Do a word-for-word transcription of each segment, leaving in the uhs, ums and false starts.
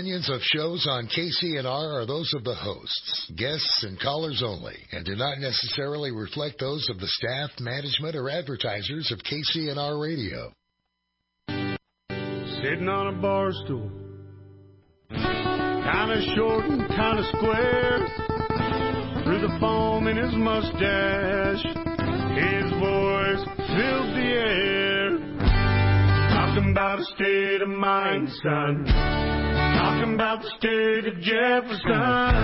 Opinions of shows on K C N R are those of the hosts, guests, and callers only, and do not necessarily reflect those of the staff, management, or advertisers of K C N R Radio. Sitting on a bar stool, kind of short and kind of square, through the foam in his mustache, his voice filled the air. Talking about a state of mind, son. Talking about the state of Jefferson.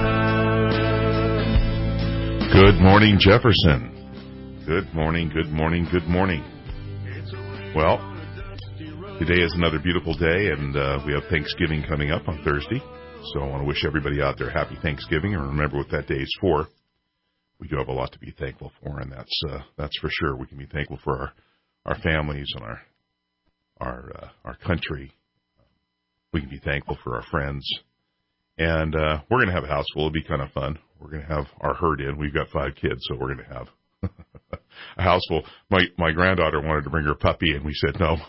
Good morning, Jefferson. Good morning, good morning, good morning. Well, today is another beautiful day, and uh, we have Thanksgiving coming up on Thursday. So I want to wish everybody out there happy Thanksgiving, and remember what that day is for. We do have a lot to be thankful for, and that's uh, that's for sure. We can be thankful for our, our families and our our uh, our country. We can be thankful for our friends. And uh, we're going to have a house full. It'll be kind of fun. We're going to have our herd in. We've got five kids, so we're going to have a house full. My, my granddaughter wanted to bring her puppy, and we said no.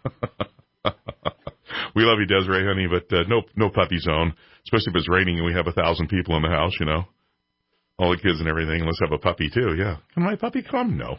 We love you, Desiree, honey, but uh, no no puppy zone, especially if it's raining and we have a thousand people in the house, you know. All the kids and everything. Let's have a puppy, too, yeah. Can my puppy come? No.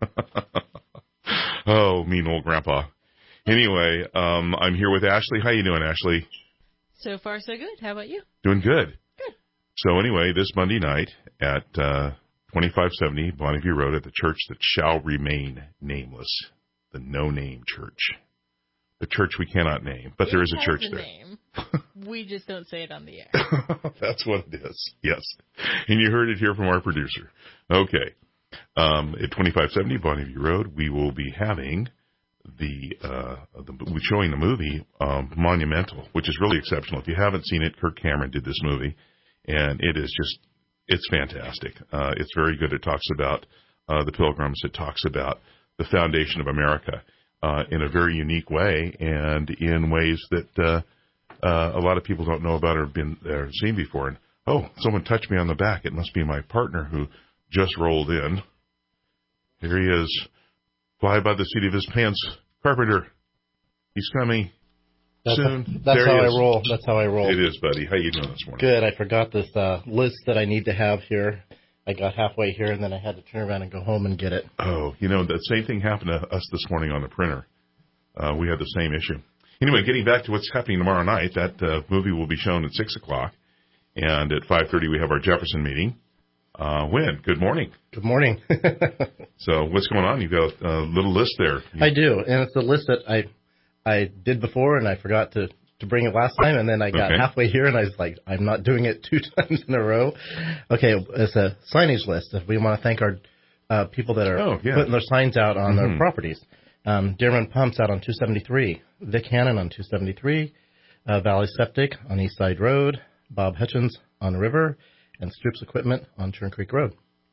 Oh, mean old grandpa. Anyway, um, I'm here with Ashley. How you doing, Ashley? So far, so good. How about you? Doing good. Good. So anyway, this Monday night at uh, twenty-five seventy Bonneview Road at the church that shall remain nameless, the No Name Church. The church we cannot name, but it there is a church a there. Name. We just don't say it on the air. That's what it is, yes. And you heard it here from our producer. Okay. Um, at twenty-five seventy Bonneview Road, we will be having... The, uh, the we're showing the movie um, Monumental, which is really exceptional. If you haven't seen it, Kirk Cameron did this movie, and it is just it's fantastic. Uh, it's very good. It talks about uh, the Pilgrims. It talks about the foundation of America uh, in a very unique way, and in ways that uh, uh, a lot of people don't know about or been or seen before. And oh, someone touched me on the back. It must be my partner who just rolled in. Here he is. Fly by the seat of his pants, Carpenter. He's coming that's soon. A, that's there how I roll. That's how I roll. It is, buddy. How you doing this morning? Good. I forgot this uh, list that I need to have here. I got halfway here, and then I had to turn around and go home and get it. Oh, you know, the same thing happened to us this morning on the printer. Uh, we had the same issue. Anyway, getting back to what's happening tomorrow night, that uh, movie will be shown at six o'clock, and at five thirty we have our Jefferson meeting. Uh, Wynn, good morning. Good morning. So what's going on? You've got a little list there. You... I do, and it's a list that I I did before, and I forgot to, to bring it last time, and then I got okay. halfway here, and I was like, I'm not doing it two times in a row. Okay, it's a signage list. We want to thank our uh, people that are oh, yeah. putting their signs out on mm-hmm. their properties. Um, Dearman Pumps out on two seventy-three, Vic Hannon on two seventy-three, uh, Valley Septic on East Side Road, Bob Hutchins on the River, and Stoops Equipment on Turn Creek Road.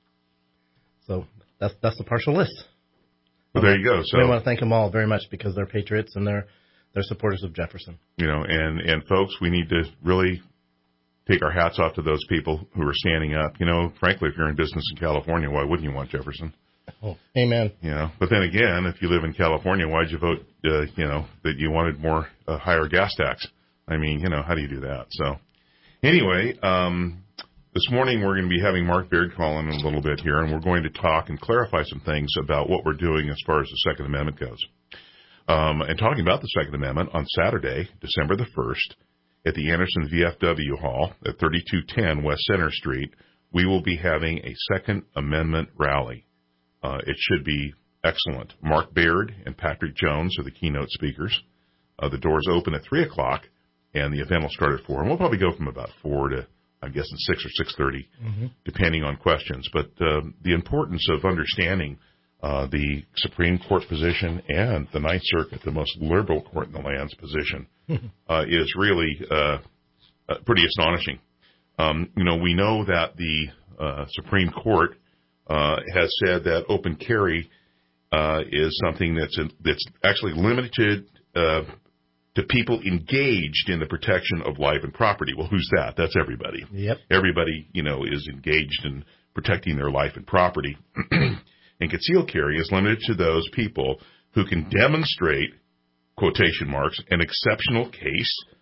So that's that's the partial list. Well, there you go. So we want to thank them all very much because they're patriots and they're they're supporters of Jefferson. You know, and, and folks, we need to really take our hats off to those people who are standing up. You know, frankly, if you're in business in California, why wouldn't you want Jefferson? Oh, amen. You know, but then again, if you live in California, why'd you vote, uh, you know, that you wanted more, uh, higher gas tax? I mean, you know, how do you do that? So anyway, um, this morning we're going to be having Mark Baird call in a little bit here, and we're going to talk and clarify some things about what we're doing as far as the Second Amendment goes. Um, and talking about the Second Amendment, on Saturday, December the first, at the Anderson V F W Hall at thirty-two ten West Center Street, we will be having a Second Amendment rally. Uh, it should be excellent. Mark Baird and Patrick Jones are the keynote speakers. Uh, the doors open at three o'clock, and the event will start at four. And we'll probably go from about four to, I'm guessing, six or six thirty, mm-hmm. depending on questions. But uh, the importance of understanding uh, the Supreme Court position and the Ninth Circuit, the most liberal court in the land's position, uh, is really uh, uh, pretty astonishing. Um, you know, we know that the uh, Supreme Court uh, has said that open carry uh, is something that's in, that's actually limited uh, to people engaged in the protection of life and property. Well, who's that? That's everybody. Yep. Everybody, you know, is engaged in protecting their life and property. And concealed carry is limited to those people who can demonstrate, quotation marks, an exceptional case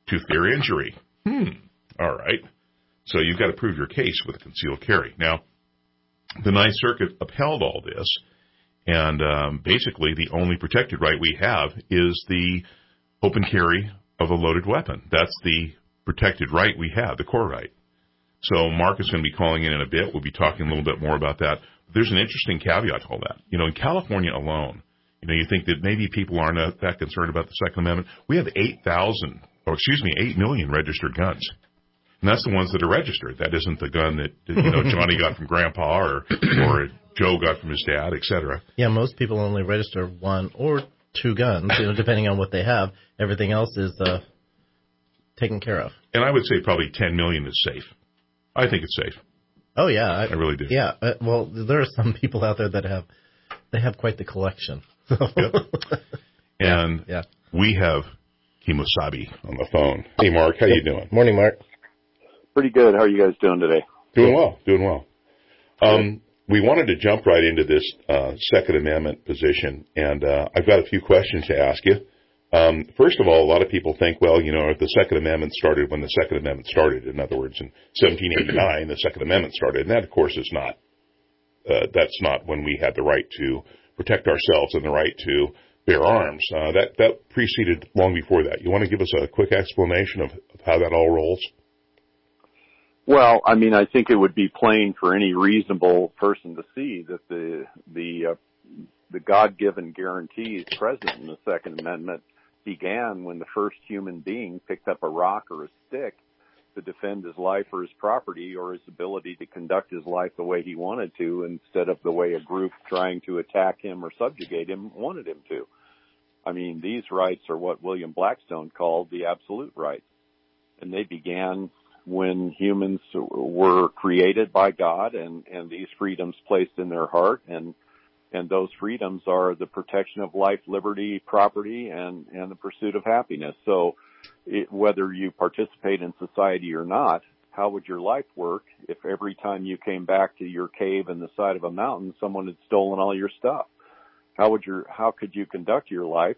to their injury. Hmm. All right. So you've got to prove your case with a concealed carry. Now, the Ninth Circuit upheld all this, and um, basically the only protected right we have is the open carry of a loaded weapon. That's the protected right we have, the core right. So Mark is going to be calling in in a bit. We'll be talking a little bit more about that. There's an interesting caveat to all that. You know, in California alone, you know, you think that maybe people aren't that concerned about the Second Amendment. We have eight thousand, or excuse me, eight million registered guns. And that's the ones that are registered. That isn't the gun that, you know, Johnny got from Grandpa or or Joe got from his dad, et cetera. Yeah, most people only register one or two guns, you know, depending on what they have. Everything else is uh, taken care of. And I would say probably ten million is safe. I think it's safe. Oh, yeah. I, I really do. Yeah. Uh, well, there are some people out there that have, they have quite the collection. Yep. And yeah. we have Kimosabe on the phone. Hey, Mark, how you doing? Morning, Mark. Pretty good. How are you guys doing today? Doing well, doing well. Um, we wanted to jump right into this uh, Second Amendment position, and uh, I've got a few questions to ask you. Um, first of all, a lot of people think, well, you know, the Second Amendment started when the Second Amendment started. In other words, in seventeen eighty-nine, the Second Amendment started, and that, of course, is not. Uh, that's not when we had the right to protect ourselves and the right to bear arms. Uh, that that preceded long before that. You want to give us a quick explanation of, of how that all rolls? Well, I mean, I think it would be plain for any reasonable person to see that the the uh, the God-given guarantees present in the Second Amendment began when the first human being picked up a rock or a stick to defend his life or his property or his ability to conduct his life the way he wanted to instead of the way a group trying to attack him or subjugate him wanted him to. I mean, these rights are what William Blackstone called the absolute rights, and they began when humans were created by God and, and these freedoms placed in their heart. And, and those freedoms are the protection of life, liberty, property, and, and the pursuit of happiness. So it, whether you participate in society or not, how would your life work if every time you came back to your cave in the side of a mountain, someone had stolen all your stuff? How would your, how could you conduct your life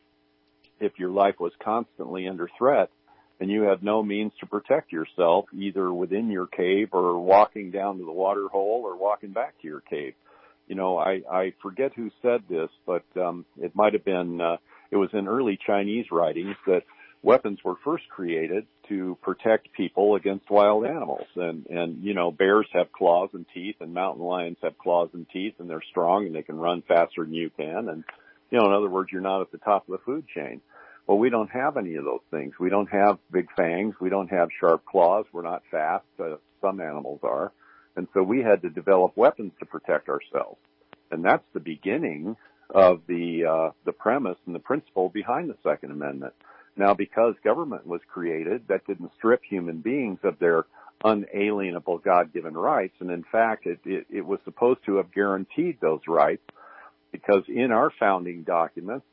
if your life was constantly under threat and you have no means to protect yourself, either within your cave or walking down to the water hole or walking back to your cave? You know, I, I forget who said this, but um, it might have been, uh, it was in early Chinese writings that weapons were first created to protect people against wild animals. And, and, you know, bears have claws and teeth, and mountain lions have claws and teeth, and they're strong and they can run faster than you can. And, you know, in other words, you're not at the top of the food chain. Well, we don't have any of those things. We don't have big fangs. We don't have sharp claws. We're not fast. Uh, some animals are. And so we had to develop weapons to protect ourselves. And that's the beginning of the, uh, the premise and the principle behind the Second Amendment. Now, because government was created, that didn't strip human beings of their unalienable God-given rights. And in fact, it, it, it was supposed to have guaranteed those rights, because in our founding documents,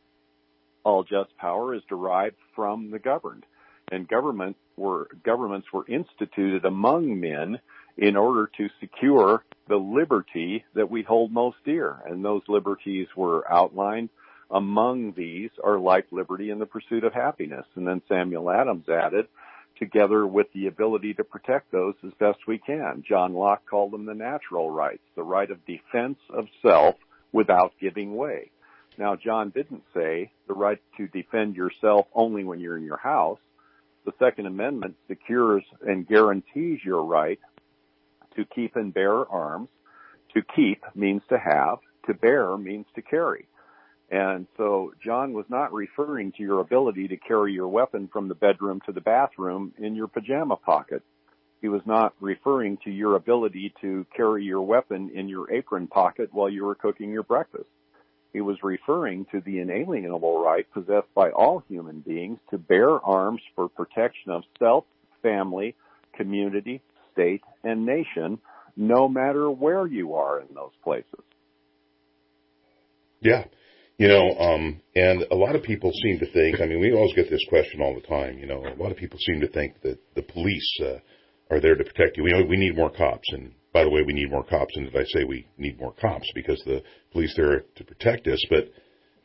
all just power is derived from the governed, and government were, governments were instituted among men in order to secure the liberty that we hold most dear. And those liberties were outlined. Among these are life, liberty, and the pursuit of happiness. And then Samuel Adams added, together with the ability to protect those as best we can. John Locke called them the natural rights, the right of defense of self without giving way. Now, John didn't say the right to defend yourself only when you're in your house. The Second Amendment secures and guarantees your right to keep and bear arms. To keep means to have. To bear means to carry. And so John was not referring to your ability to carry your weapon from the bedroom to the bathroom in your pajama pocket. He was not referring to your ability to carry your weapon in your apron pocket while you were cooking your breakfast. He was referring to the inalienable right possessed by all human beings to bear arms for protection of self, family, community, state, and nation, no matter where you are in those places. Yeah. You know, um, and a lot of people seem to think, I mean, we always get this question all the time, you know, a lot of people seem to think that the police uh, are there to protect you. We know we need more cops, and by the way, we need more cops, and did I say we need more cops because the police are there to protect us, but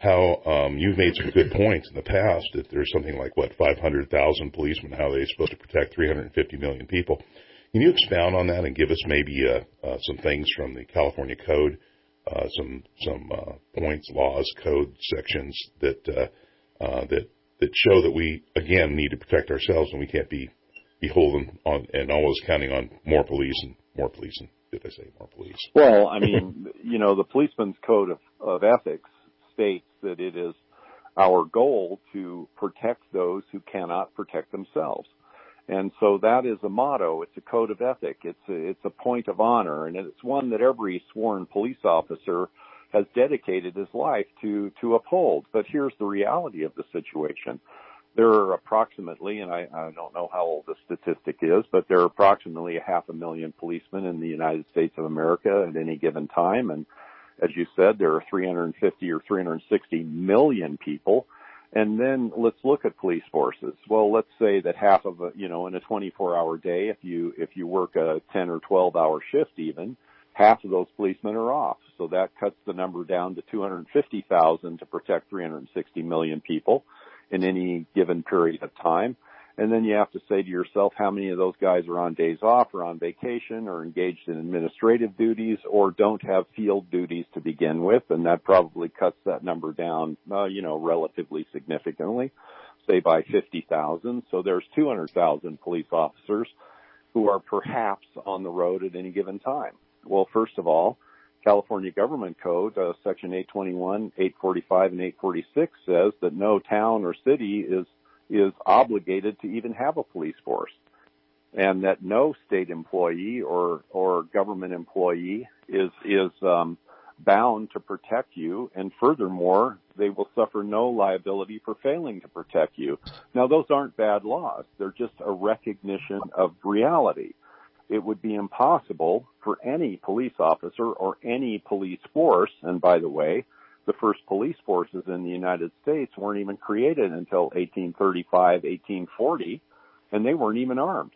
how um, you've made some good points in the past that there's something like, what, five hundred thousand policemen, how they're supposed to protect three hundred fifty million people. Can you expound on that and give us maybe uh, uh, some things from the California Code, uh, some some uh, points, laws, code sections that uh, uh, that that show that we, again, need to protect ourselves and we can't be beholden on and always counting on more police and more police and, did I say more police? Well, I mean, you know, the Policeman's Code of, of Ethics states that it is our goal to protect those who cannot protect themselves. And so that is a motto. It's a code of ethic. It's a, it's a point of honor, and it's one that every sworn police officer has dedicated his life to, to uphold. But here's the reality of the situation. There are approximately, and I, I don't know how old the statistic is, but there are approximately a half a million policemen in the United States of America at any given time. And as you said, there are three hundred fifty or three hundred sixty million people. And then let's look at police forces. Well, let's say that half of a, you know, in a twenty-four hour day, if you, if you work a ten or twelve hour shift even, half of those policemen are off. So that cuts the number down to two hundred fifty thousand to protect three hundred sixty million people in any given period of time. And then you have to say to yourself how many of those guys are on days off or on vacation or engaged in administrative duties or don't have field duties to begin with. And that probably cuts that number down, uh, you know, relatively significantly, say by fifty thousand. So there's two hundred thousand police officers who are perhaps on the road at any given time. Well, first of all, California Government Code, uh, Section eight twenty-one, eight forty-five, and eight forty-six says that no town or city is is obligated to even have a police force, and that no state employee or or government employee is is um, bound to protect you, and furthermore, they will suffer no liability for failing to protect you. Now, those aren't bad laws; they're just a recognition of reality. It would be impossible for any police officer or any police force, and by the way, the first police forces in the United States weren't even created until eighteen thirty-five, eighteen forty, and they weren't even armed.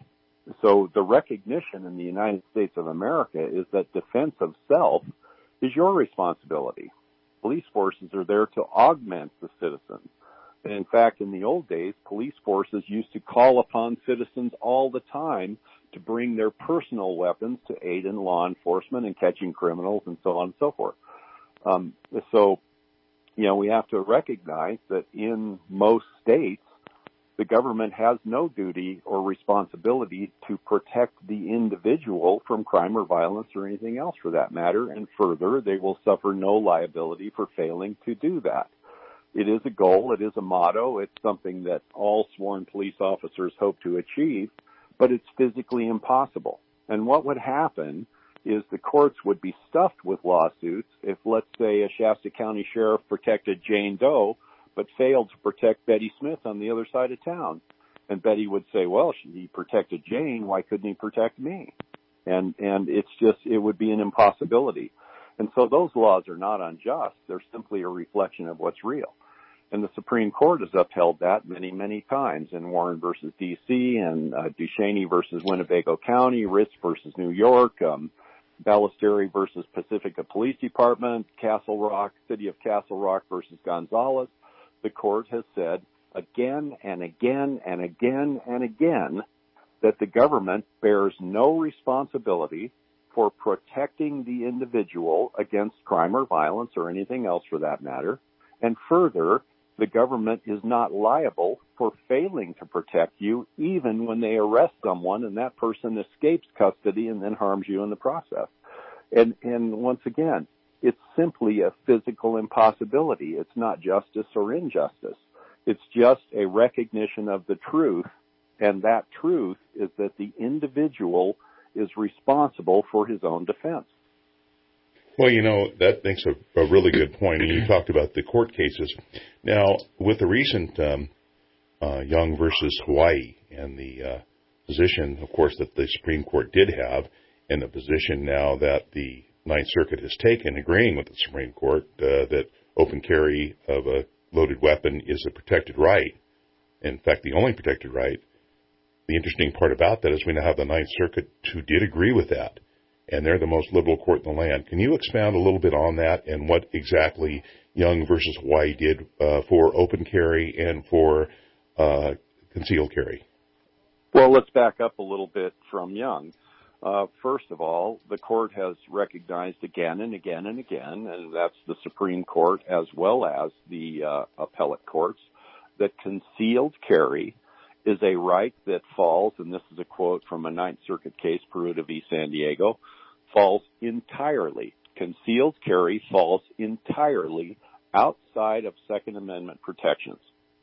So the recognition in the United States of America is that defense of self is your responsibility. Police forces are there to augment the citizens. And in fact, in the old days, police forces used to call upon citizens all the time to bring their personal weapons to aid in law enforcement and catching criminals and so on and so forth. Um, so, you know, we have to recognize that in most states, the government has no duty or responsibility to protect the individual from crime or violence or anything else for that matter. And further, they will suffer no liability for failing to do that. It is a goal. It is a motto. It's something that all sworn police officers hope to achieve, but it's physically impossible. And what would happen is the courts would be stuffed with lawsuits if, let's say, a Shasta County sheriff protected Jane Doe but failed to protect Betty Smith on the other side of town. And Betty would say, well, he protected Jane, why couldn't he protect me? And and it's just, it would be an impossibility. And so those laws are not unjust. They're simply a reflection of what's real. And the Supreme Court has upheld that many, many times in Warren versus D C and uh, Ducheney versus Winnebago County, Ritz versus New York, um, Ballesteri versus Pacifica Police Department, Castle Rock, City of Castle Rock versus Gonzalez. The court has said again and again and again and again that the government bears no responsibility for protecting the individual against crime or violence or anything else for that matter. And further, the government is not liable for failing to protect you even when they arrest someone and that person escapes custody and then harms you in the process. And, and once again, it's simply a physical impossibility. It's not justice or injustice. It's just a recognition of the truth, and that truth is that the individual is responsible for his own defense. Well, you know, that makes a, a really good point. And you talked about the court cases. Now, with the recent um, uh, Young versus Hawaii and the uh, position, of course, that the Supreme Court did have, and the position now that the Ninth Circuit has taken, agreeing with the Supreme Court uh, that open carry of a loaded weapon is a protected right. In fact, the only protected right. The interesting part about that is we now have the Ninth Circuit who did agree with that, and they're the most liberal court in the land. Can you expound a little bit on that and what exactly Young versus Hawaii did uh, for open carry and for uh, concealed carry? Well, let's back up a little bit from Young. Uh, first of all, the court has recognized again and again and again, and that's the Supreme Court as well as the uh, appellate courts, that concealed carry is a right that falls, and this is a quote from a Ninth Circuit case, Peruta v. San Diego, falls entirely, concealed carry falls entirely outside of Second Amendment protections.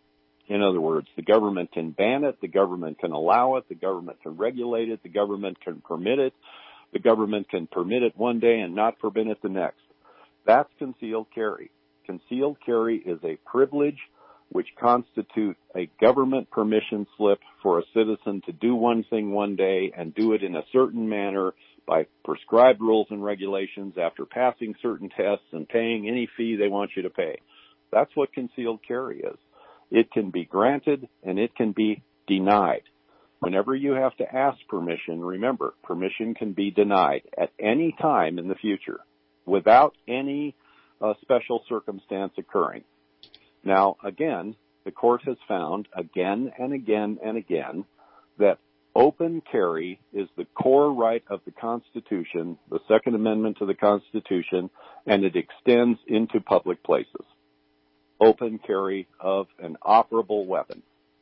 In other words, the government can ban it, the government can allow it, the government can regulate it, the government can permit it, the government can permit it one day and not permit it the next. That's concealed carry. Concealed carry is a privilege which constitute a government permission slip for a citizen to do one thing one day and do it in a certain manner by prescribed rules and regulations after passing certain tests and paying any fee they want you to pay. That's what concealed carry is. It can be granted and it can be denied. Whenever you have to ask permission, remember, permission can be denied at any time in the future without any uh, special circumstance occurring. Now, again, the court has found again and again and again that open carry is the core right of the Constitution, the Second Amendment to the Constitution, and it extends into public places. Open carry of an operable weapon.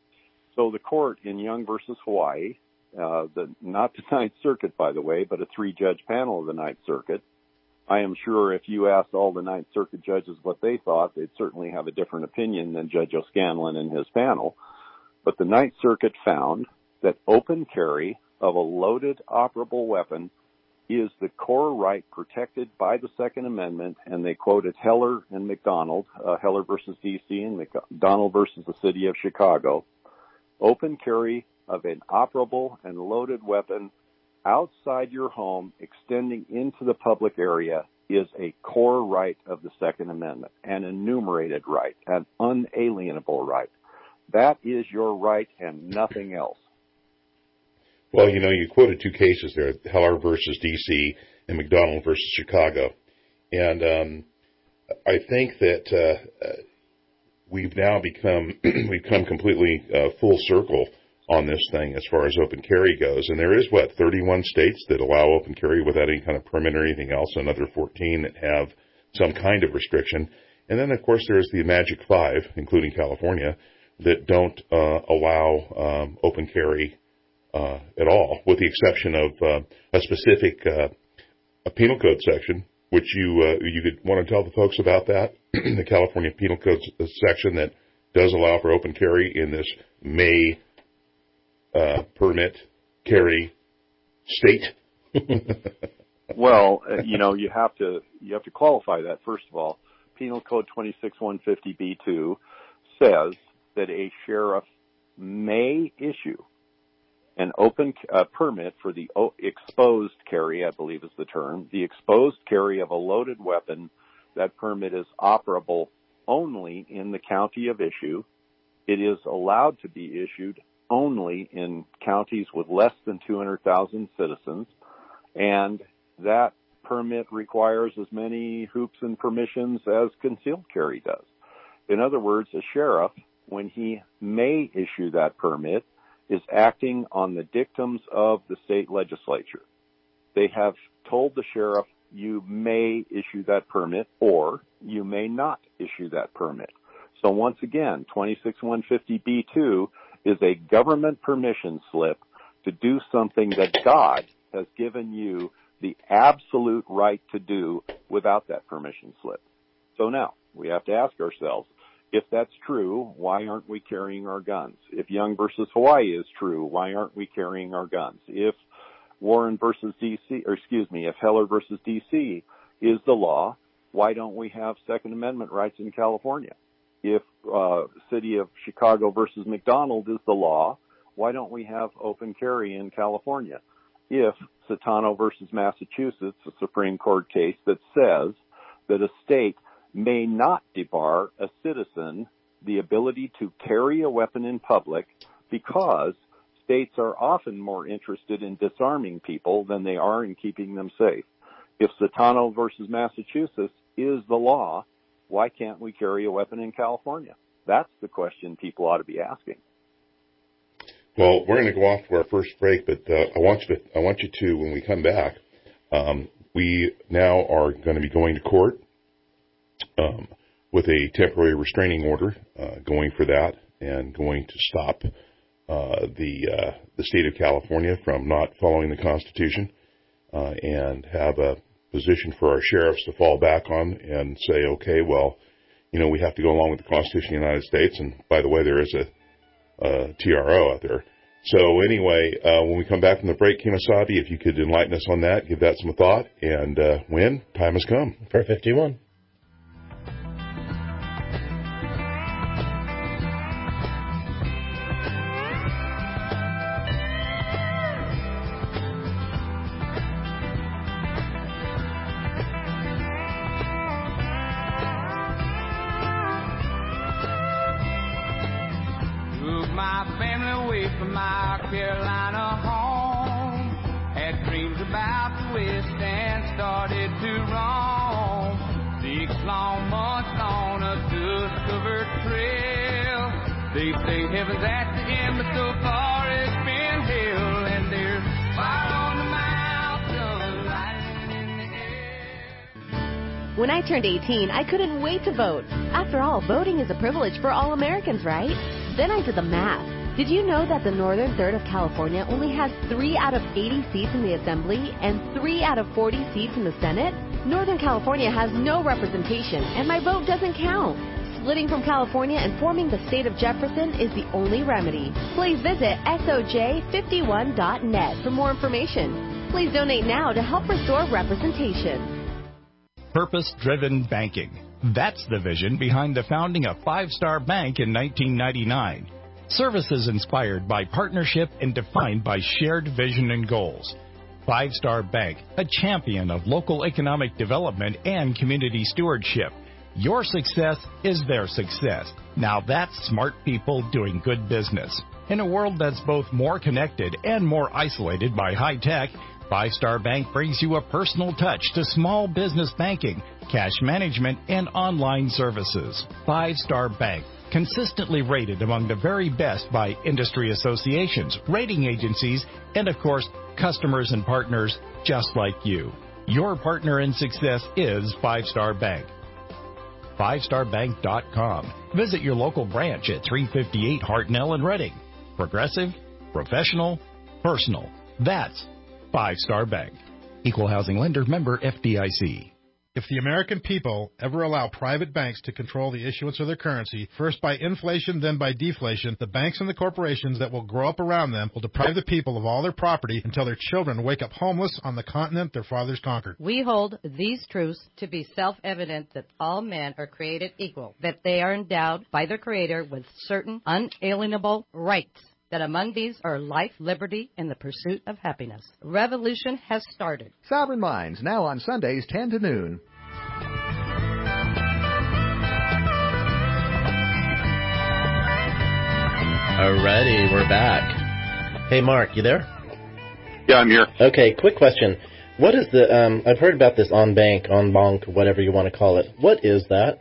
So the court in Young versus Hawaii, uh, the, not the Ninth Circuit, by the way, but a three-judge panel of the Ninth Circuit. I am sure if you asked all the Ninth Circuit judges what they thought, they'd certainly have a different opinion than Judge O'Scanlan and his panel. But the Ninth Circuit found that open carry of a loaded operable weapon is the core right protected by the Second Amendment, and they quoted Heller and McDonald, uh, Heller versus D C and McDonald versus the city of Chicago. Open carry of an operable and loaded weapon outside your home, extending into the public area, is a core right of the Second Amendment, an enumerated right, an unalienable right. That is your right and nothing else. Well, you know, you quoted two cases there, Heller versus D C and McDonald versus Chicago. And um, I think that uh, we've now become, we've come completely uh, full circle on this thing as far as open carry goes. And there is, what, thirty-one states that allow open carry without any kind of permit or anything else, another fourteen that have some kind of restriction. And then, of course, there's the Magic Five, including California, that don't uh, allow um, open carry Uh, at all, with the exception of uh, a specific uh, a penal code section, which you uh, you could want to tell the folks about that, the California Penal Code section that does allow for open carry in this may uh, permit carry state. Well, uh, you know, you have to you have to qualify that. First of all, Penal Code twenty-six one fifty B two says that a sheriff may issue an open uh, permit for the o- exposed carry, I believe is the term, the exposed carry of a loaded weapon. That permit is operable only in the county of issue. It is allowed to be issued only in counties with less than two hundred thousand citizens, and that permit requires as many hoops and permissions as concealed carry does. In other words, a sheriff, when he may issue that permit, is acting on the dictums of the state legislature. They have told the sheriff, you may issue that permit or you may not issue that permit. So once again, twenty-six one fifty B two is a government permission slip to do something that God has given you the absolute right to do without that permission slip. So now we have to ask ourselves, if that's true, why aren't we carrying our guns? If Young versus Hawaii is true, why aren't we carrying our guns? If Warren versus D C, or excuse me, if Heller versus D C is the law, why don't we have Second Amendment rights in California? If uh, City of Chicago versus McDonald is the law, why don't we have open carry in California? If Satano versus Massachusetts, a Supreme Court case that says that a state may not debar a citizen the ability to carry a weapon in public because states are often more interested in disarming people than they are in keeping them safe. If Satano versus Massachusetts is the law, why can't we carry a weapon in California? That's the question people ought to be asking. Well, we're going to go off to our first break, but uh, I want you to, I want you to, when we come back, um, we now are going to be going to court um, with a temporary restraining order, uh, going for that, and going to stop uh, the uh, the state of California from not following the Constitution, uh, and have a position for our sheriffs to fall back on and say, okay, well, you know, we have to go along with the Constitution of the United States, and by the way, there is a Uh, T R O out there. So anyway, uh, when we come back from the break, Kemosabe, if you could enlighten us on that, give that some thought, and uh, when time has come. For fifty-one. Carolina home, had dreams about the West and started to roam. Six long months on a dust-covered trail. They say heaven's at the end, but so far it's been hell. And there's fire on the mountain, lightning in the air. When I turned eighteen, I couldn't wait to vote. After all, voting is a privilege for all Americans, right? Then I did the math. Did you know that the northern third of California only has three out of eighty seats in the Assembly and three out of forty seats in the Senate? Northern California has no representation, and my vote doesn't count. Splitting from California and forming the state of Jefferson is the only remedy. Please visit S O J fifty-one dot net for more information. Please donate now to help restore representation. Purpose-driven banking. That's the vision behind the founding of Five Star Bank in nineteen ninety-nine. Services inspired by partnership and defined by shared vision and goals. Five Star Bank, a champion of local economic development and community stewardship. Your success is their success. Now that's smart people doing good business. In a world that's both more connected and more isolated by high tech, Five Star Bank brings you a personal touch to small business banking, cash management, and online services. Five Star Bank, consistently rated among the very best by industry associations, rating agencies, and of course, customers and partners just like you. Your partner in success is Five Star Bank. five star bank dot com. Visit your local branch at three fifty-eight Hartnell in Reading. Progressive, professional, personal. That's Five Star Bank. Equal housing lender, member F D I C. If the American people ever allow private banks to control the issuance of their currency, first by inflation, then by deflation, the banks and the corporations that will grow up around them will deprive the people of all their property until their children wake up homeless on the continent their fathers conquered. We hold these truths to be self-evident that all men are created equal, that they are endowed by their Creator with certain unalienable rights, that among these are life, liberty, and the pursuit of happiness. Revolution has started. Sovereign Minds, now on Sundays, ten to noon. Alrighty, we're back. Hey, Mark, you there? Yeah, I'm here. Okay, quick question. What is the, um, I've heard about this en banc, en banc, whatever you want to call it. What is that?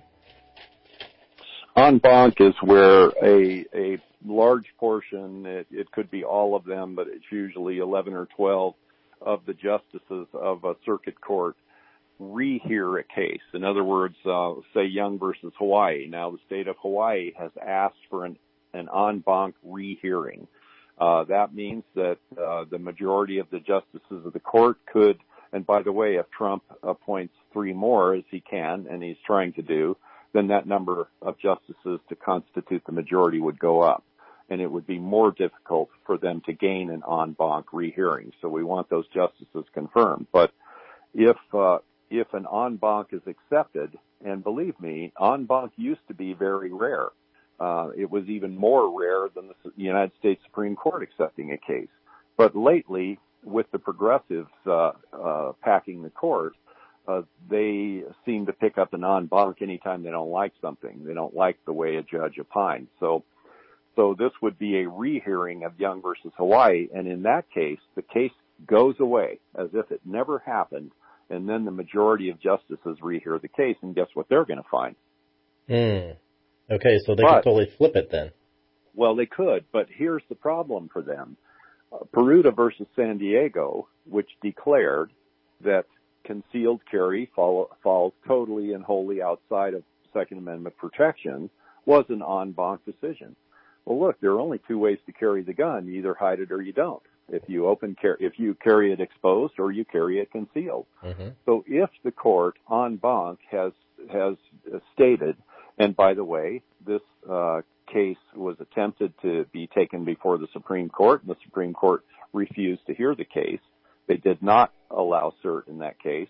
En banc is where a a large portion, it, it could be all of them, but it's usually eleven or twelve of the justices of a circuit court rehear a case. In other words, uh, say Young versus Hawaii. Now, the state of Hawaii has asked for an, an en banc rehearing. Uh, that means that uh, the majority of the justices of the court could, and by the way, if Trump appoints three more, as he can, and he's trying to do, then that number of justices to constitute the majority would go up, and it would be more difficult for them to gain an en banc rehearing. So we want those justices confirmed. But if uh, if an en banc is accepted, and believe me, en banc used to be very rare. Uh, it was even more rare than the United States Supreme Court accepting a case. But lately, with the progressives uh, uh, packing the court, uh, they seem to pick up an en banc anytime they don't like something. They don't like the way a judge opines. So, so this would be a rehearing of Young versus Hawaii, and in that case, the case goes away as if it never happened, and then the majority of justices rehear the case, and guess what they're going to find? Mm. Okay, so they but, could totally flip it then. Well, they could, but here's the problem for them. Uh, Peruta versus San Diego, which declared that concealed carry fall, falls totally and wholly outside of Second Amendment protection, was an en banc decision. Well, look, there are only two ways to carry the gun. You either hide it or you don't. If you open car- if you carry it exposed or you carry it concealed. Mm-hmm. So if the court en banc has has stated, and by the way, this uh, case was attempted to be taken before the Supreme Court, and the Supreme Court refused to hear the case. They did not allow cert in that case.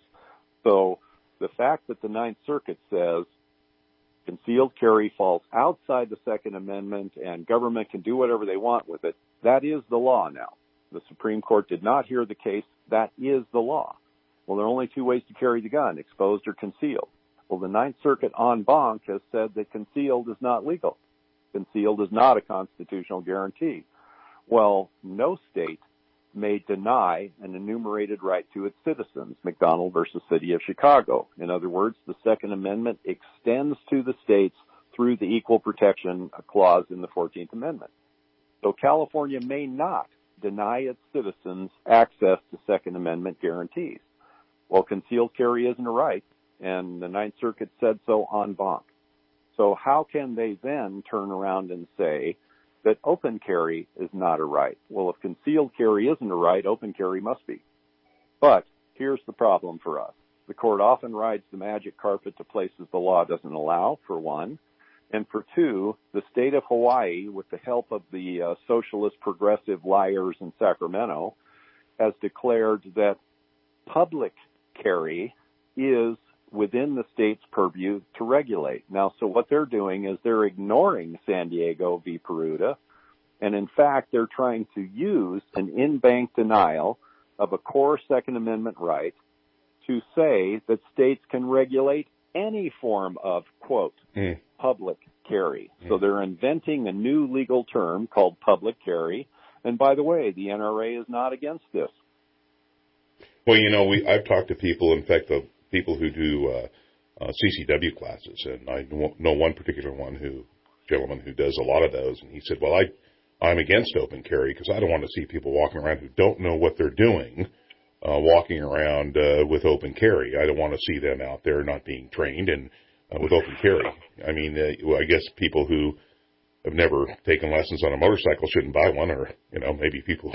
So the fact that the Ninth Circuit says concealed carry falls outside the Second Amendment and government can do whatever they want with it, that is the law now. The Supreme Court did not hear the case. That is the law. Well, there are only two ways to carry the gun, exposed or concealed. Well, the Ninth Circuit en banc has said that concealed is not legal. Concealed is not a constitutional guarantee. Well, no state may deny an enumerated right to its citizens, McDonald versus City of Chicago. In other words, the Second Amendment extends to the states through the Equal Protection Clause in the fourteenth Amendment. So California may not deny its citizens access to Second Amendment guarantees. Well, concealed carry isn't a right, and the Ninth Circuit said so en banc. So how can they then turn around and say that open carry is not a right? Well, if concealed carry isn't a right, open carry must be. But here's the problem for us. The court often rides the magic carpet to places the law doesn't allow, for one. And for two, the state of Hawaii, with the help of the uh, socialist progressive liars in Sacramento, has declared that public carry is within the state's purview to regulate. Now, so what they're doing is they're ignoring San Diego v. Peruta, and in fact, they're trying to use an in-bank denial of a core Second Amendment right to say that states can regulate any form of, quote, mm. public carry. Mm. So they're inventing a new legal term called public carry, and by the way, the N R A is not against this. Well, you know, we I've talked to people, in fact, the people who do uh, uh, C C W classes, and I know one particular one who, gentleman who does a lot of those, and he said, well, I, I'm against open carry because I don't want to see people walking around who don't know what they're doing, uh, walking around uh, with open carry. I don't want to see them out there not being trained and uh, with open carry. I mean, uh, well, I guess people who have never taken lessons on a motorcycle shouldn't buy one, or, you know, maybe people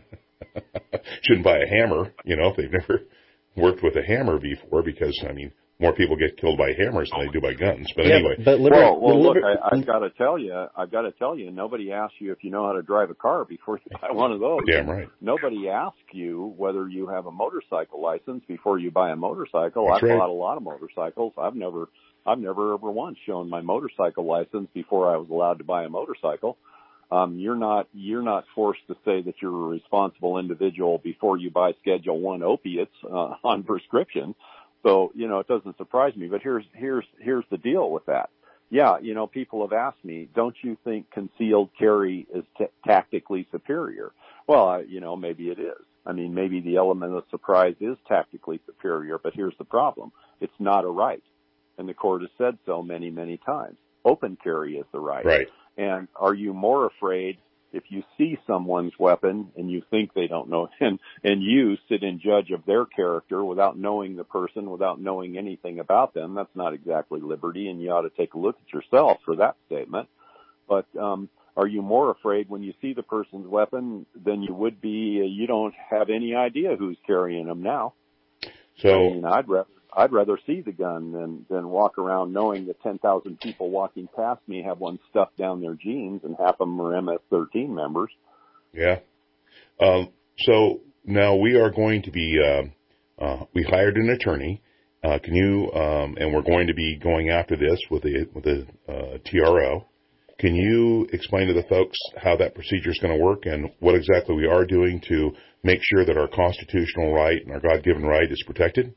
shouldn't buy a hammer, you know, if they've never worked with a hammer before, because, I mean, more people get killed by hammers than they do by guns. But yeah, anyway. But liber- well, well liber- look, I, I've got to tell you, I've got to tell you, nobody asks you if you know how to drive a car before you buy one of those. Damn right. Nobody asks you whether you have a motorcycle license before you buy a motorcycle. That's I've right. bought a lot of motorcycles. I've never, I've never ever once shown my motorcycle license before I was allowed to buy a motorcycle. Um, you're not, you're not forced to say that you're a responsible individual before you buy Schedule One opiates uh, on prescription. So, you know, it doesn't surprise me. But here's, here's, here's the deal with that. Yeah, you know, people have asked me, don't you think concealed carry is t- tactically superior? Well, I, you know, maybe it is. I mean, maybe the element of surprise is tactically superior. But here's the problem: it's not a right, and the court has said so many, many times. Open carry is the right. Right. And are you more afraid if you see someone's weapon and you think they don't know, and, and you sit in judge of their character without knowing the person, without knowing anything about them? That's not exactly liberty, and you ought to take a look at yourself for that statement. But um, are you more afraid when you see the person's weapon than you would be, uh, you don't have any idea who's carrying them now? So I mean, I'd rather I'd rather see the gun than, than walk around knowing that ten thousand people walking past me have one stuffed down their jeans and half of them are M S thirteen members. Yeah. Um, so now we are going to be, uh, uh, we hired an attorney. Uh, can you, um, and we're going to be going after this with a, with a, uh, T R O. Can you explain to the folks how that procedure is going to work and what exactly we are doing to make sure that our constitutional right and our God-given right is protected?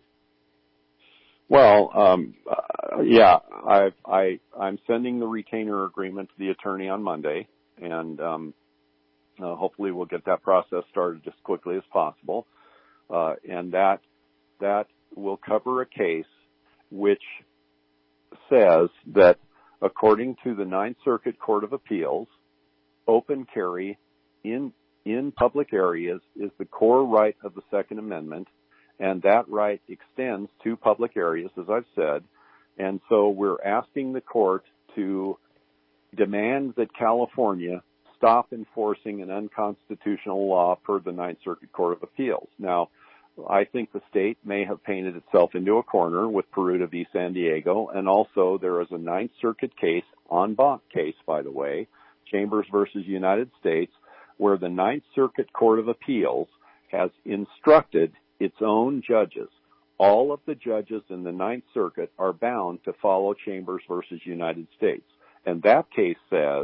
Well, um, uh, yeah, I've, I, I'm sending the retainer agreement to the attorney on Monday, and um, uh, hopefully we'll get that process started as quickly as possible. Uh, and that that will cover a case which says that according to the Ninth Circuit Court of Appeals, open carry in in public areas is the core right of the Second Amendment, and that right extends to public areas, as I've said. And so we're asking the court to demand that California stop enforcing an unconstitutional law per the Ninth Circuit Court of Appeals. Now, I think the state may have painted itself into a corner with Peruta v. San Diego, and also there is a Ninth Circuit case, en banc case, by the way, Chambers versus United States, where the Ninth Circuit Court of Appeals has instructed its own judges. All of the judges in the Ninth Circuit are bound to follow Chambers versus United States. And that case says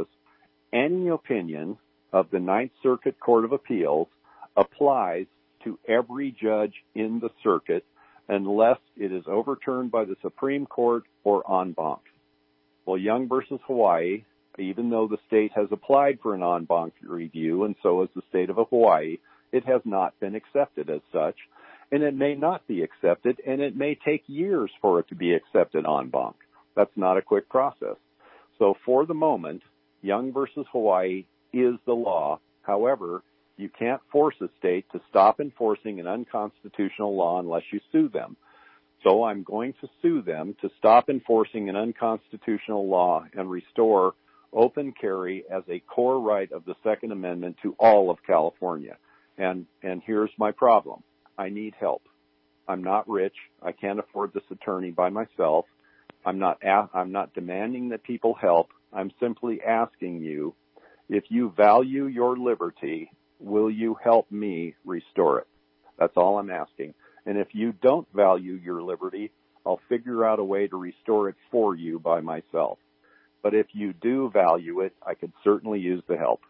any opinion of the Ninth Circuit Court of Appeals applies to every judge in the circuit unless it is overturned by the Supreme Court or en banc. Well, Young versus Hawaii, even though the state has applied for an en banc review, and so has the state of Hawaii, it has not been accepted as such, and it may not be accepted, and it may take years for it to be accepted en banc. That's not a quick process. So for the moment, Young versus Hawaii is the law. However, you can't force a state to stop enforcing an unconstitutional law unless you sue them. So I'm going to sue them to stop enforcing an unconstitutional law and restore open carry as a core right of the Second Amendment to all of California. And, and here's my problem. I need help. I'm not rich. I can't afford this attorney by myself. I'm not, a- I'm not demanding that people help. I'm simply asking you, if you value your liberty, will you help me restore it? That's all I'm asking. And if you don't value your liberty, I'll figure out a way to restore it for you by myself. But if you do value it, I could certainly use the help.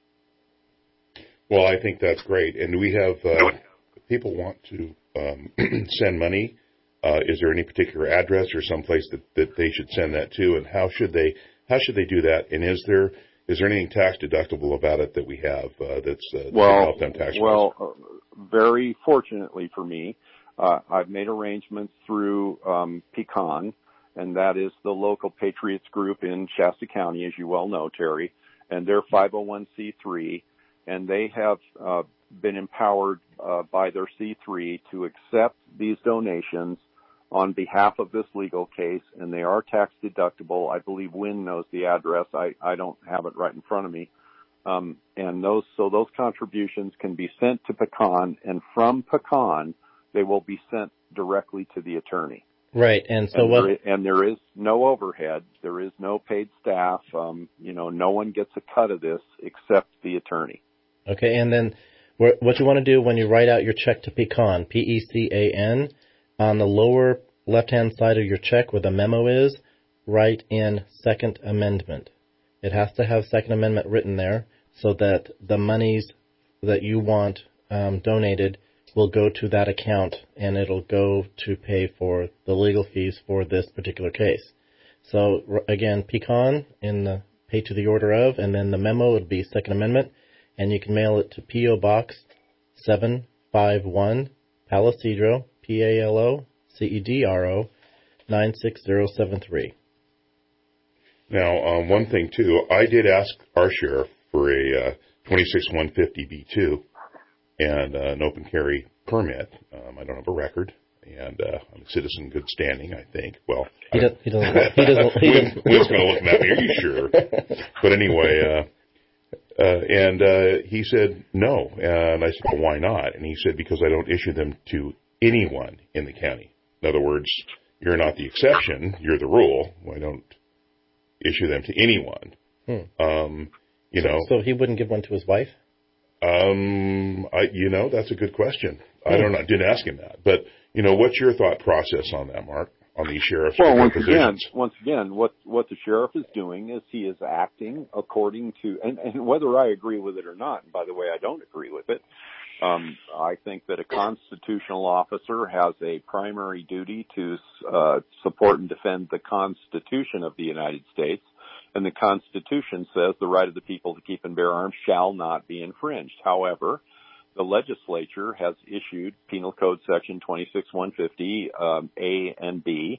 Well, I think that's great. And we have, uh, people want to um, send money. Uh, is there any particular address or someplace that, that they should send that to? And how should they, how should they do that? And is there, is there anything tax deductible about it that we have uh, that's uh, that well, help them tax-wise? Well, uh, very fortunately for me, uh, I've made arrangements through um, Pecan, and that is the local Patriots group in Shasta County, as you well know, Terry, and they're five oh one c three, and they have uh, been empowered uh, by their C three to accept these donations on behalf of this legal case, and they are tax deductible. I believe Wynn knows the address. I, I don't have it right in front of me. Um, and those, so those contributions can be sent to Pecan, and from Pecan, they will be sent directly to the attorney. Right. And so and what? There, and there is no overhead. There is no paid staff. Um, you know, no one gets a cut of this except the attorney. Okay. And then what you want to do when you write out your check to Pecan, P E C A N, on the lower left-hand side of your check where the memo is, write in Second Amendment. It has to have Second Amendment written there so that the monies that you want um, donated will go to that account, and it'll go to pay for the legal fees for this particular case. So, again, Pecan in the pay to the order of, and then the memo would be Second Amendment, and you can mail it to P O. Box seven five one, Palo Cedro, P A L O C E D R O, nine six zero seven three. Now, um, one thing, too, I did ask our sheriff for a uh, twenty-six one fifty B two and uh, an open carry permit. Um, I don't have a record, and uh, I'm a citizen in good standing, I think. Well, he, does, he doesn't. He doesn't. He doesn't. Will's going to look at me. Are you sure? But anyway, uh, uh, and uh, he said no, and I said, well, why not? And he said because I don't issue them to anyone in the county. In other words, you're not the exception; you're the rule. I don't issue them to anyone. Hmm. Um, you so, know, so he wouldn't give one to his wife. Um, I, you know, that's a good question. I don't know. I didn't ask him that, but you know, what's your thought process on that, Mark? On these sheriffs? Well, once again, once again, what what the sheriff is doing is he is acting according to, and, and whether I agree with it or not. And by the way, I don't agree with it. Um, I think that a constitutional officer has a primary duty to uh, support and defend the Constitution of the United States. And the Constitution says the right of the people to keep and bear arms shall not be infringed. However, the legislature has issued Penal Code Section twenty-six one fifty um, A and B,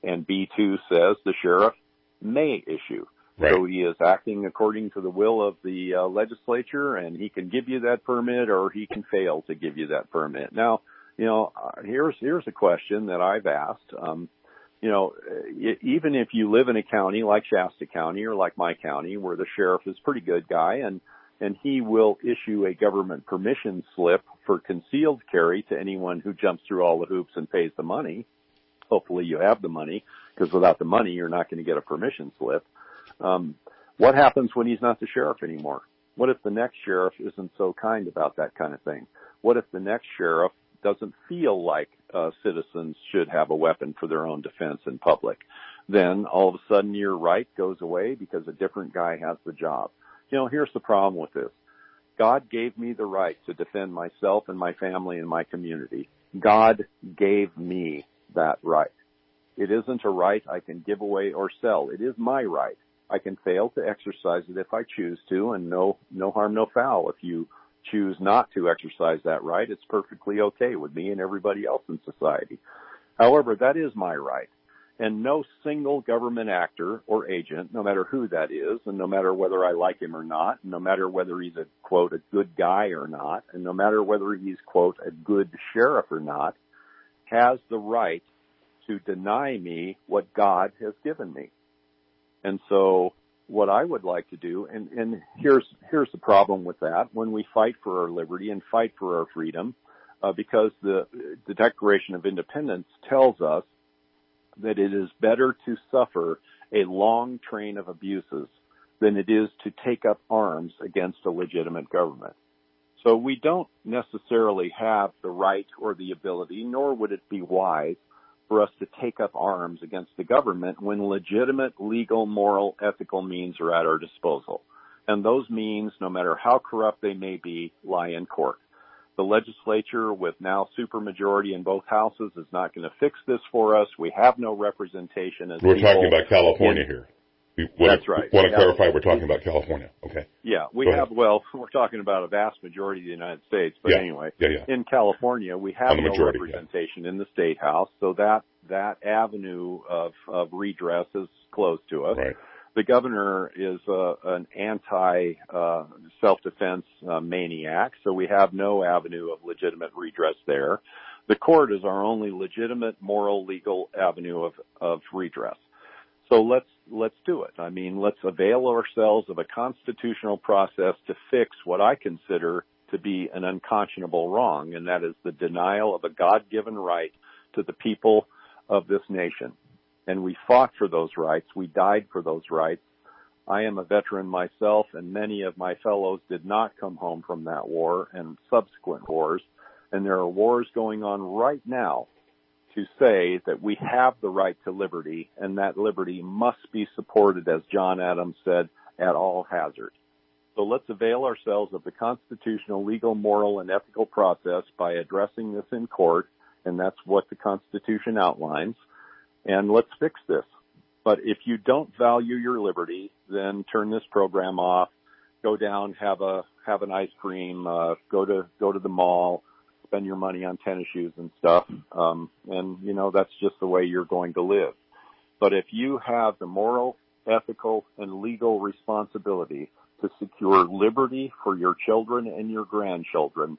And B two says the sheriff may issue. Right. So he is acting according to the will of the uh, legislature, and he can give you that permit or he can fail to give you that permit. Now, you know, uh, here's here's a question that I've asked. Um, you know, even if you live in a county like Shasta County or like my county where the sheriff is a pretty good guy and, and he will issue a government permission slip for concealed carry to anyone who jumps through all the hoops and pays the money. Hopefully you have the money, because without the money, you're not going to get a permission slip. Um, what happens when he's not the sheriff anymore? What if the next sheriff isn't so kind about that kind of thing? What if the next sheriff doesn't feel like uh, citizens should have a weapon for their own defense in public? Then all of a sudden your right goes away because a different guy has the job. You know, here's the problem with this. God gave me the right to defend myself and my family and my community. God gave me that right. It isn't a right I can give away or sell. It is my right. I can fail to exercise it if I choose to, and no, no harm, no foul. If you choose not to exercise that right, it's perfectly okay with me and everybody else in society. However, that is my right. And no single government actor or agent, no matter who that is, and no matter whether I like him or not, no matter whether he's a, quote, a good guy or not, and no matter whether he's, quote, a good sheriff or not, has the right to deny me what God has given me. And so what I would like to do, and, and here's here's the problem with that, when we fight for our liberty and fight for our freedom, uh, because the the Declaration of Independence tells us that it is better to suffer a long train of abuses than it is to take up arms against a legitimate government. So we don't necessarily have the right or the ability, nor would it be wise for us to take up arms against the government when legitimate, legal, moral, ethical means are at our disposal. And those means, no matter how corrupt they may be, lie in court. The legislature, with now supermajority in both houses, is not going to fix this for us. We have no representation as We're people. talking about California in, here. We want That's to, right. want to We clarify have, we're talking about California. Okay. Yeah, we Go have, ahead. well, we're talking about a vast majority of the United States, but yeah. anyway, yeah, yeah. in California, we have no majority, representation yeah. in the state house, so that, that avenue of, of redress is closed to us. Right. The governor is uh, an anti uh, self-defense uh, maniac, so we have no avenue of legitimate redress there. The court is our only legitimate, moral, legal avenue of, of redress. So let's let's do it. I mean, let's avail ourselves of a constitutional process to fix what I consider to be an unconscionable wrong, and that is the denial of a God-given right to the people of this nation. And we fought for those rights. We died for those rights. I am a veteran myself, and many of my fellows did not come home from that war and subsequent wars. And there are wars going on right now to say that we have the right to liberty, and that liberty must be supported, as John Adams said, at all hazards. So let's avail ourselves of the constitutional, legal, moral, and ethical process by addressing this in court, and that's what the Constitution outlines, and let's fix this. But if you don't value your liberty, then turn this program off, go down, have a have an ice cream, uh, go to go to the mall, spend your money on tennis shoes and stuff, um, and, you know, that's just the way you're going to live. But if you have the moral, ethical, and legal responsibility to secure liberty for your children and your grandchildren,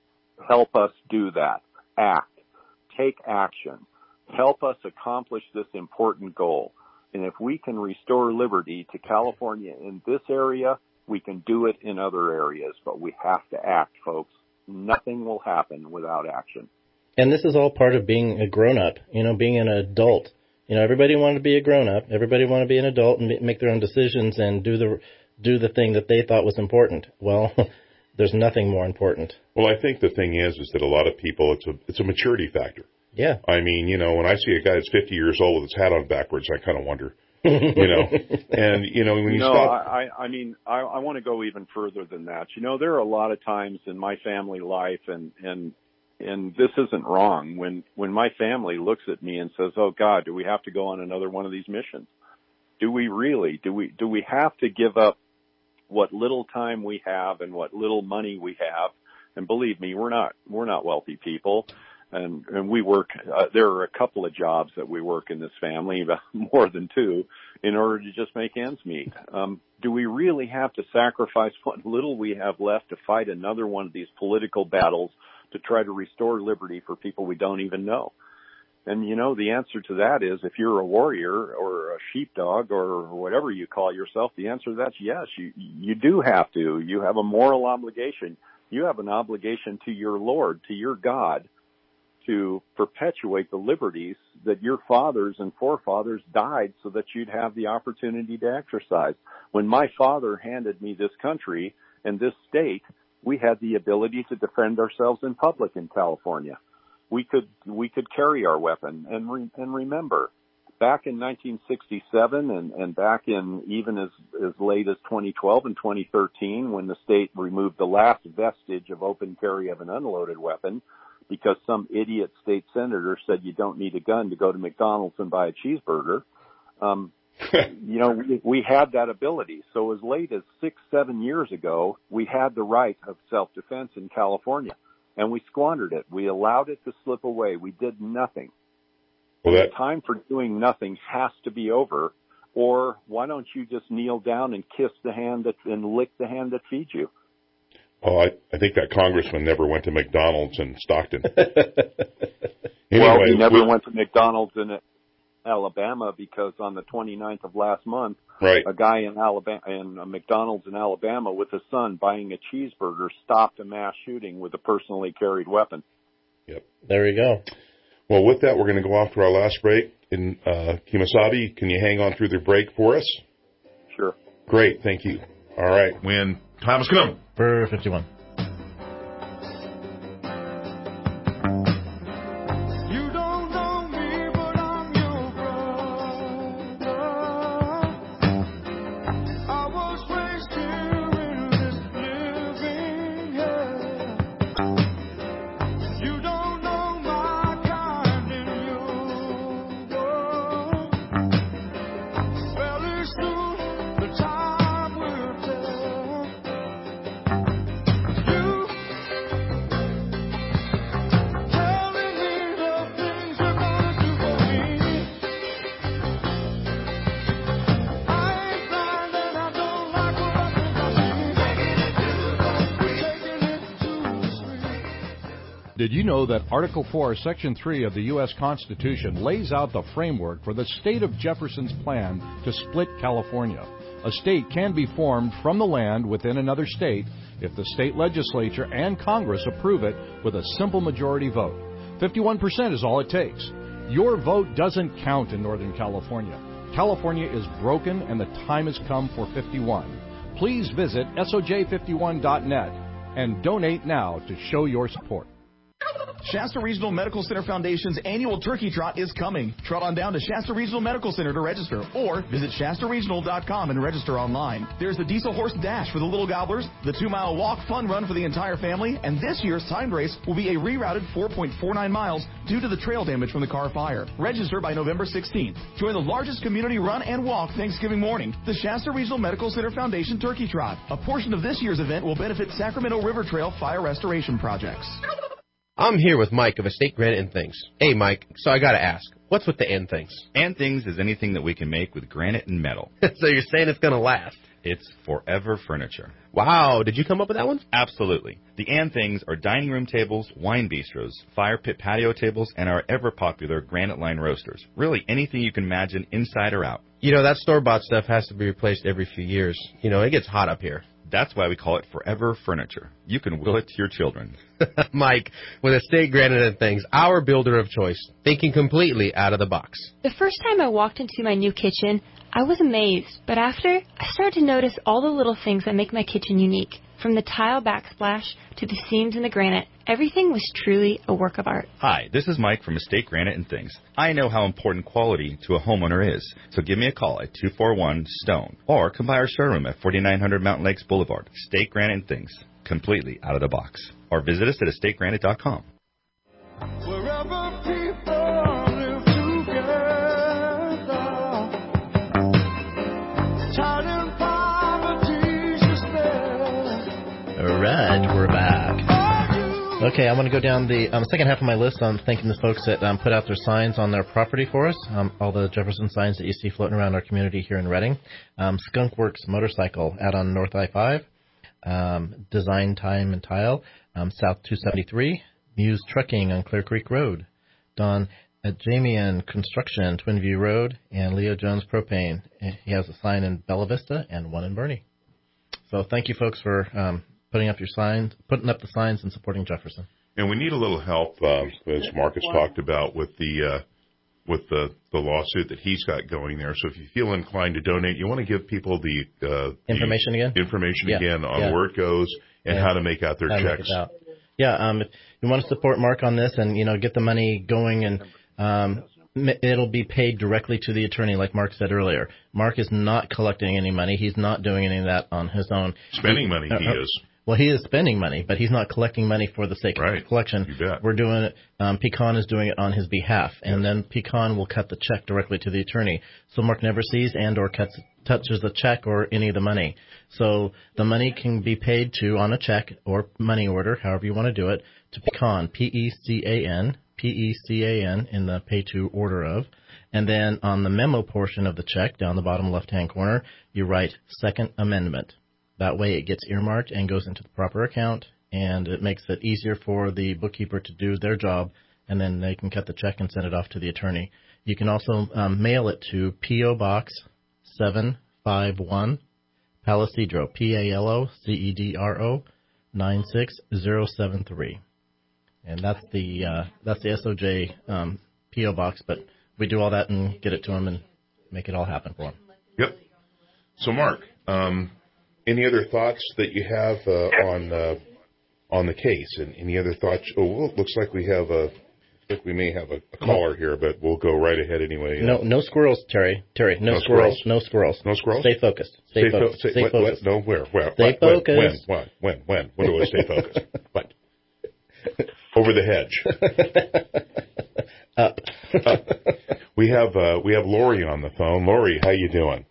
help us do that. Act. Take action. Help us accomplish this important goal. And if we can restore liberty to California in this area, we can do it in other areas. But we have to act, folks. Nothing will happen without action. And this is all part of being a grown-up, you know, being an adult. You know, everybody wanted to be a grown-up. Everybody wanted to be an adult and make their own decisions and do the do the thing that they thought was important. Well, there's nothing more important. Well, I think the thing is, is that a lot of people, it's a it's a maturity factor. Yeah. I mean, you know, when I see a guy that's fifty years old with his hat on backwards, I kind of wonder, you know, and, you know, when you no, stop. I, I mean, I, I want to go even further than that. You know, there are a lot of times in my family life, and, and, and this isn't wrong, when, when my family looks at me and says, oh God, do we have to go on another one of these missions? Do we really? Do we, do we have to give up what little time we have and what little money we have? And believe me, we're not, we're not wealthy people. And, and we work, uh, there are a couple of jobs that we work in this family, more than two, in order to just make ends meet. Um, do we really have to sacrifice what little we have left to fight another one of these political battles to try to restore liberty for people we don't even know? And, you know, the answer to that is, if you're a warrior or a sheepdog or whatever you call yourself, the answer to that's yes. You, you do have to. You have a moral obligation. You have an obligation to your Lord, to your God, to perpetuate the liberties that your fathers and forefathers died so that you'd have the opportunity to exercise. When my father handed me this country and this state, we had the ability to defend ourselves in public in California. We could, we could carry our weapon. And, re, and remember, back in nineteen sixty-seven and, and back in even as, as late as twenty twelve and twenty thirteen, when the state removed the last vestige of open carry of an unloaded weapon, because some idiot state senator said you don't need a gun to go to McDonald's and buy a cheeseburger. Um, you know, we, we had that ability. So as late as six, seven years ago, we had the right of self-defense in California, and we squandered it. We allowed it to slip away. We did nothing. Well, that... The time for doing nothing has to be over, or why don't you just kneel down and kiss the hand that, and lick the hand that feeds you? Oh, I, I think that congressman never went to McDonald's in Stockton. Anyway, well, he never we, went to McDonald's in Alabama because on the twenty-ninth of last month, right. a guy in Alabama, in a McDonald's in Alabama with his son buying a cheeseburger stopped a mass shooting with a personally carried weapon. Yep. There you go. Well, with that, we're going to go off to our last break. In uh, Kemosabe, can you hang on through the break for us? Sure. Great, thank you. All right, when time has come. For fifty-one. Did you know that Article four, Section three of the U S Constitution lays out the framework for the state of Jefferson's plan to split California? A state can be formed from the land within another state if the state legislature and Congress approve it with a simple majority vote. fifty-one percent is all it takes. Your vote doesn't count in Northern California. California is broken and the time has come for fifty-one. Please visit S O J fifty-one dot net and donate now to show your support. Shasta Regional Medical Center Foundation's annual Turkey Trot is coming. Trot on down to Shasta Regional Medical Center to register, or visit Shasta Regional dot com and register online. There's the Diesel Horse Dash for the little gobblers, the two-mile walk fun run for the entire family, and this year's timed race will be a rerouted four point four nine miles due to the trail damage from the car fire. Register by November sixteenth. Join the largest community run and walk Thanksgiving morning, the Shasta Regional Medical Center Foundation Turkey Trot. A portion of this year's event will benefit Sacramento River Trail fire restoration projects. I'm here with Mike of Estate Granite and Things. Hey, Mike, so I got to ask, what's with the and things? And things is anything that we can make with granite and metal. So you're saying it's going to last? It's Forever Furniture. Wow, did you come up with that one? Absolutely. The and things are dining room tables, wine bistros, fire pit patio tables, and our ever-popular granite line roasters. Really anything you can imagine inside or out. You know, that store-bought stuff has to be replaced every few years. You know, it gets hot up here. That's why we call it Forever Furniture. You can will it to your children. Mike, with Estate Granite and Things, our builder of choice, thinking completely out of the box. The first time I walked into my new kitchen, I was amazed. But after, I started to notice all the little things that make my kitchen unique. From the tile backsplash to the seams in the granite, everything was truly a work of art. Hi, this is Mike from Estate Granite and Things. I know how important quality to a homeowner is, so give me a call at two four one STONE or come by our showroom at forty-nine hundred Mountain Lakes Boulevard. Estate Granite and Things, completely out of the box. Or visit us at estate granite dot com. Wherever people live together, child and poverty should spare. All right, we're back. Okay, I want to go down the um, second half of my list on thanking the folks that um, put out their signs on their property for us, um, all the Jefferson signs that you see floating around our community here in Reading. Um, Skunk Works Motorcycle out on North I five, um, Design Time and Tile, um, South two seventy-three, Muse Trucking on Clear Creek Road, Don at Jamian Construction, Twin View Road, and Leo Jones Propane. He has a sign in Bella Vista and one in Bernie. So thank you, folks, for um, putting up your signs, putting up the signs and supporting Jefferson. And we need a little help, uh, as Marcus talked about, with the uh, with the, the lawsuit that he's got going there. So if you feel inclined to donate, you want to give people the, uh, information the again, information yeah. again on yeah. where it goes and yeah. how to make out their how checks. Out. Yeah, um, if you want to support Mark on this and you know get the money going, and um, it'll be paid directly to the attorney, like Mark said earlier. Mark is not collecting any money; he's not doing any of that on his own. Spending money, uh, he uh, is. Well, he is spending money, but he's not collecting money for the sake right. of collection. You bet. We're doing it. Um, Pecan is doing it on his behalf, and yes. then Pecan will cut the check directly to the attorney. So Mark never sees and or cuts, touches the check or any of the money. So the money can be paid to on a check or money order, however you want to do it, to Pecan, P E C A N, P E C A N in the pay to order of. And then on the memo portion of the check, down the bottom left-hand corner, you write Second Amendment. That way it gets earmarked and goes into the proper account, and it makes it easier for the bookkeeper to do their job, and then they can cut the check and send it off to the attorney. You can also um, mail it to P O. Box seven five one, Palisadro, P A L O C E D R O, nine six zero seven three. And that's the uh, that's the S O J um, P O. Box, but we do all that and get it to them and make it all happen for them. Yep. So, Mark, um, any other thoughts that you have uh, on uh, on the case? And any other thoughts? Oh, well, it looks like we have a, looks like we may have a, a caller here, but we'll go right ahead anyway. No, no squirrels, Terry. Terry, no, no squirrels. squirrels. No squirrels. No squirrels. Stay focused. Stay, stay focused. Fo- stay what, focused. What, no, where? Where? Stay what, focused. When? When? When? When? When do I stay focused? What? Over the hedge. Up. Up. We have uh, we have Lori on the phone. Lori, how you doing?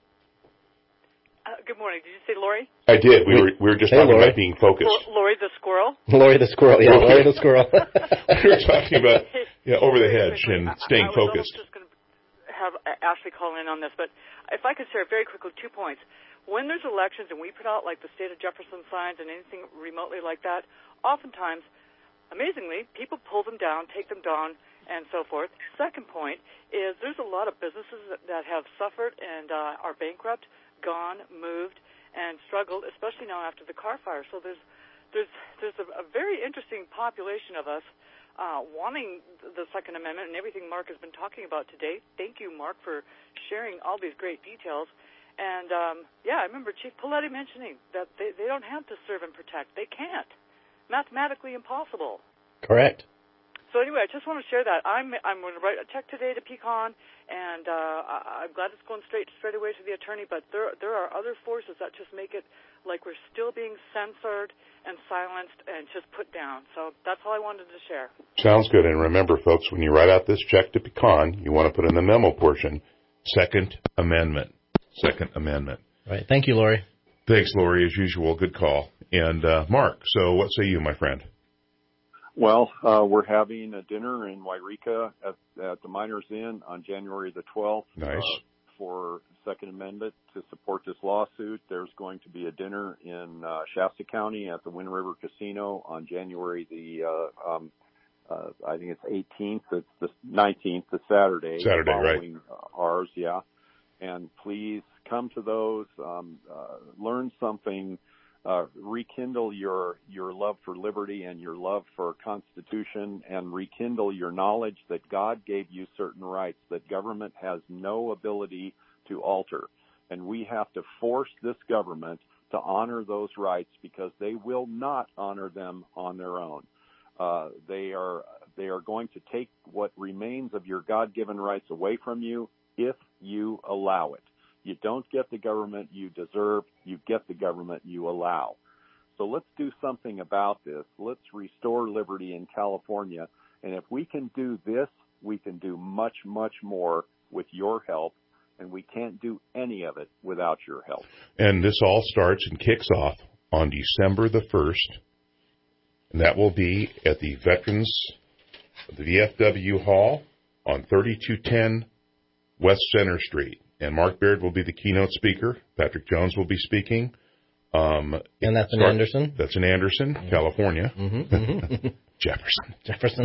Uh, good morning. Did you say Lori? I did. We were we were just hey, talking Lori. about being focused. L- Lori the squirrel. Lori the squirrel. Yeah, Lori the squirrel. We were talking about yeah over the hedge and staying I, I focused. I was just going to have Ashley call in on this, but if I could share very quickly two points. When there's elections and we put out like the state of Jefferson signs and anything remotely like that, oftentimes, amazingly, people pull them down, take them down, and so forth. Second point is there's a lot of businesses that, that have suffered and uh, are bankrupt, gone, moved, and struggled, especially now after the car fire. So there's there's there's a, a very interesting population of us uh, wanting the Second Amendment and everything Mark has been talking about today. Thank you, Mark, for sharing all these great details. And, um, yeah, I remember Chief Paletti mentioning that they, they don't have to serve and protect. They can't. Mathematically impossible. Correct. So anyway, I just want to share that. I'm I'm going to write a check today to Pecan, and uh, I'm glad it's going straight straight away to the attorney. But there there are other forces that just make it like we're still being censored and silenced and just put down. So that's all I wanted to share. Sounds good. And remember, folks, when you write out this check to Pecan, you want to put in the memo portion, Second Amendment. Second Amendment. Right. Thank you, Lori. Thanks, Lori, as usual. Good call. And uh, Mark, so what say you, my friend? Well, uh, we're having a dinner in Wairika at, at the Miners Inn on January the twelfth. Nice. Uh, for Second Amendment to support this lawsuit. There's going to be a dinner in uh, Shasta County at the Wind River Casino on January the, uh, um, uh, I think it's eighteenth. It's the nineteenth, the Saturday. Saturday, following, right. Uh, ours, yeah. And please come to those, um, uh, learn something, uh, rekindle your, your love for liberty and your love for Constitution, and rekindle your knowledge that God gave you certain rights that government has no ability to alter. And we have to force this government to honor those rights, because they will not honor them on their own. Uh, they are, they are going to take what remains of your God-given rights away from you if you allow it. You don't get the government you deserve. You get the government you allow. So let's do something about this. Let's restore liberty in California. And if we can do this, we can do much, much more with your help. And we can't do any of it without your help. And this all starts and kicks off on December the first and that will be at the Veterans, the V F W Hall on thirty-two ten West Center Street. And Mark Baird will be the keynote speaker. Patrick Jones will be speaking. Um, and that's in start, Anderson? That's in Anderson, mm-hmm. California. Mm-hmm, mm-hmm. Jefferson. Jefferson.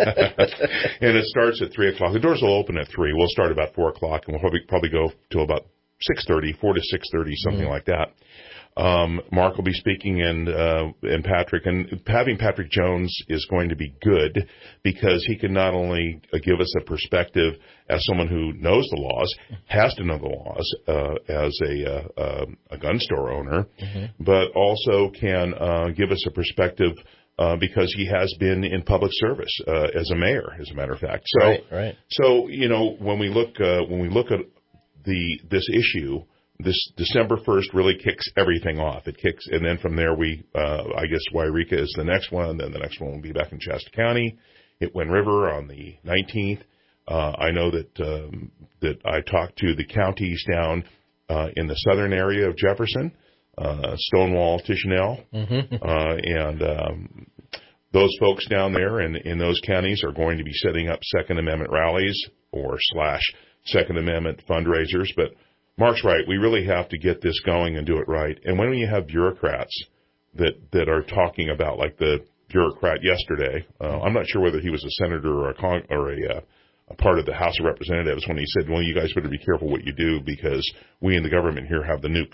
And it starts at three o'clock. The doors will open at three. We'll start about four o'clock, and we'll probably, probably go till about six thirty, four to six thirty, something mm-hmm. like that. Um, Mark will be speaking, and uh, and Patrick. And having Patrick Jones is going to be good because he can not only uh, give us a perspective as someone who knows the laws, has to know the laws uh, as a, uh, uh, a gun store owner, mm-hmm. but also can uh, give us a perspective uh, because he has been in public service uh, as a mayor, as a matter of fact. So, right, right. So you know, when we look uh, when we look at the this issue. This December first really kicks everything off. It kicks, and then from there we, uh, I guess Wairika is the next one. Then the next one will be back in Shasta County, at Wind River on the nineteenth. Uh, I know that um, that I talked to the counties down uh, in the southern area of Jefferson, uh, Stonewall, Tishanell, mm-hmm. uh, and um, those folks down there in, in those counties are going to be setting up Second Amendment rallies or slash Second Amendment fundraisers, but Mark's right. We really have to get this going and do it right. And when you have bureaucrats that, that are talking about, like the bureaucrat yesterday, uh, I'm not sure whether he was a senator or a con- or a, uh, a part of the House of Representatives when he said, well, you guys better be careful what you do because we in the government here have the nukes.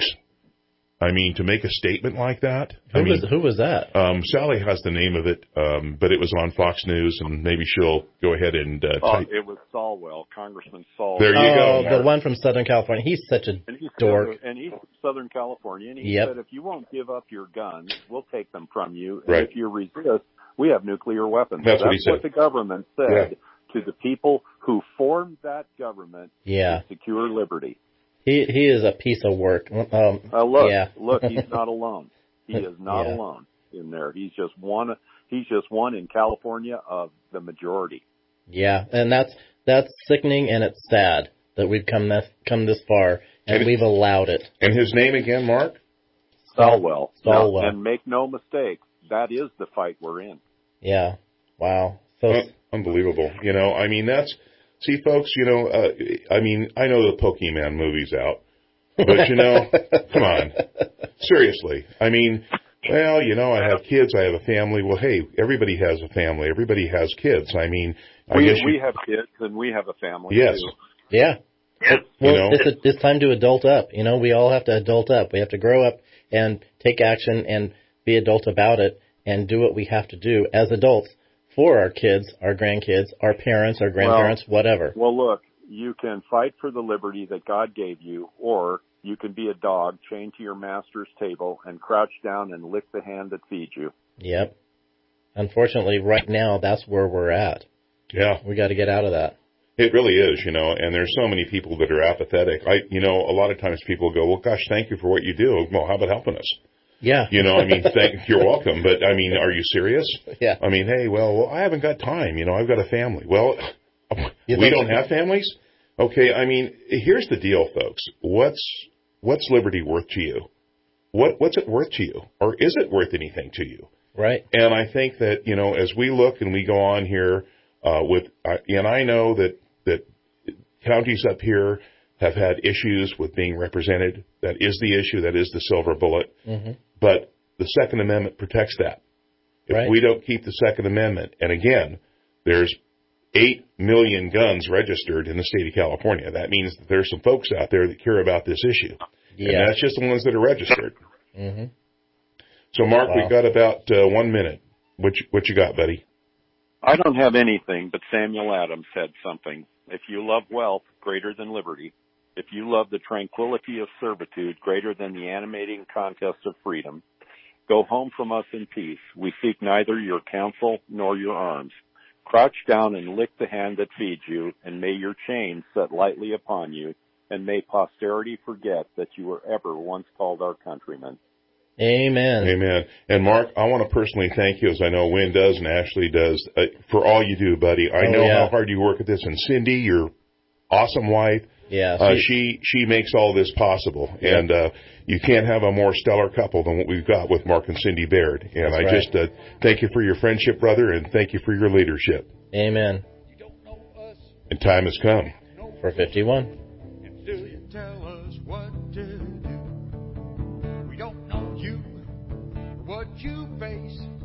I mean, to make a statement like that. Who, I mean, was, who was that? Um, Sally has the name of it, um, but it was on Fox News, and maybe she'll go ahead and uh, oh, type. It was Salwell, Congressman Salwell. There you oh, go. the one from Southern California. He's such a and he's dork. And he's from Southern California, and he yep. said, if you won't give up your guns, we'll take them from you. And right. if you resist, we have nuclear weapons. That's, That's what, he said. what the government said yeah. to the people who formed that government yeah. to secure liberty. He he is a piece of work. Um, uh, look, yeah. look, he's not alone. He is not yeah. alone in there. He's just one. He's just one in California of the majority. Yeah, and that's that's sickening, and it's sad that we've come this come this far, and, and we've allowed it. And his name again, Mark? Salwell. Salwell. Now, and make no mistake, that is the fight we're in. Yeah. Wow. So Un- unbelievable. You know, I mean, that's. See, folks, you know, uh, I mean, I know the Pokemon movie's out, but, you know, come on. Seriously. I mean, well, you know, I have kids, I have a family. Well, hey, everybody has a family. Everybody has kids. I mean, I we, guess we you, have kids and we have a family. Yes. Too. Yeah. Yes. Well, you know? it's, a, it's time to adult up. You know, we all have to adult up. We have to grow up and take action and be adult about it and do what we have to do as adults. For our kids, our grandkids, our parents, our grandparents, well, whatever. Well, look, you can fight for the liberty that God gave you, or you can be a dog chained to your master's table and crouch down and lick the hand that feeds you. Yep. Unfortunately, right now, that's where we're at. Yeah. We got to get out of that. It really is, you know, and there's so many people that are apathetic. I, you know, a lot of times people go, well, gosh, thank you for what you do. Well, how about helping us? Yeah. You know, I mean, thank, you're welcome, but I mean, are you serious? Yeah. I mean, hey, well, well, I haven't got time. You know, I've got a family. Well, you we don't have families? Okay, I mean, here's the deal, folks. What's what's liberty worth to you? What what's it worth to you? Or is it worth anything to you? Right. And I think that, you know, as we look and we go on here uh, with, uh, and I know that, that counties up here have had issues with being represented. That is the issue. That is the silver bullet. Mm-hmm. But the Second Amendment protects that. If right. we don't keep the Second Amendment, and again, there's eight million guns registered in the state of California. That means that there's some folks out there that care about this issue. Yeah. And that's just the ones that are registered. Mm-hmm. So, Mark, wow. we've got about uh, one minute. What you, what you got, buddy? I don't have anything, but Samuel Adams said something. If you love wealth greater than liberty, if you love the tranquility of servitude greater than the animating contest of freedom, go home from us in peace. We seek neither your counsel nor your arms. Crouch down and lick the hand that feeds you, and may your chains set lightly upon you, and may posterity forget that you were ever once called our countrymen. Amen. Amen. And Mark, I want to personally thank you, as I know Wynn does and Ashley does, uh, for all you do, buddy. I oh, know yeah. how hard you work at this. And Cindy, your awesome wife, Yeah, uh, she, she she makes all this possible, yeah. and uh, you can't have a more stellar couple than what we've got with Mark and Cindy Baird. And That's I right. just uh, thank you for your friendship, brother, and thank you for your leadership. Amen. And time has come for fifty-one. Do you tell us what to do? We don't know you or what you face.